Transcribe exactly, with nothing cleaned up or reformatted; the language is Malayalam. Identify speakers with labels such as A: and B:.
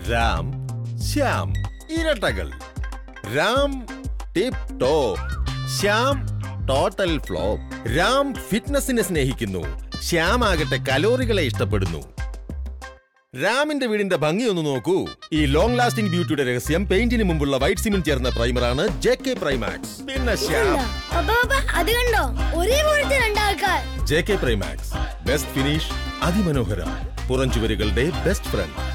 A: രാം ശ്യാം ഇരട്ടകൾ. Ram tip top, Shyam total flop. Ram ഫിറ്റ്നസിനെ സ്നേഹിക്കുന്നു, ശ്യാം ആകട്ടെ കലോറികളെ ഇഷ്ടപ്പെടുന്നു. രാമിന്റെ വീടിന്റെ ഭംഗി ഒന്ന് നോക്കൂ. ഈ ലോങ് ലാസ്റ്റിംഗ് ബ്യൂട്ടിയുടെ രഹസ്യം പെയിന്റിന് മുമ്പുള്ള വൈറ്റ് സിമെന്റ് ചേർന്ന പ്രൈമറാണ് ജെ കെ പ്രൈമാക്സ്. പിന്നെ ശ്യാം
B: അത് കണ്ടോ, ഒരേപോലത്തെ രണ്ടാൾക്കാർ.
A: J K Primax, best finish, അതിമനോഹരം, പുറംചുവരുകളുടെ ബെസ്റ്റ് ഫ്രണ്ട്.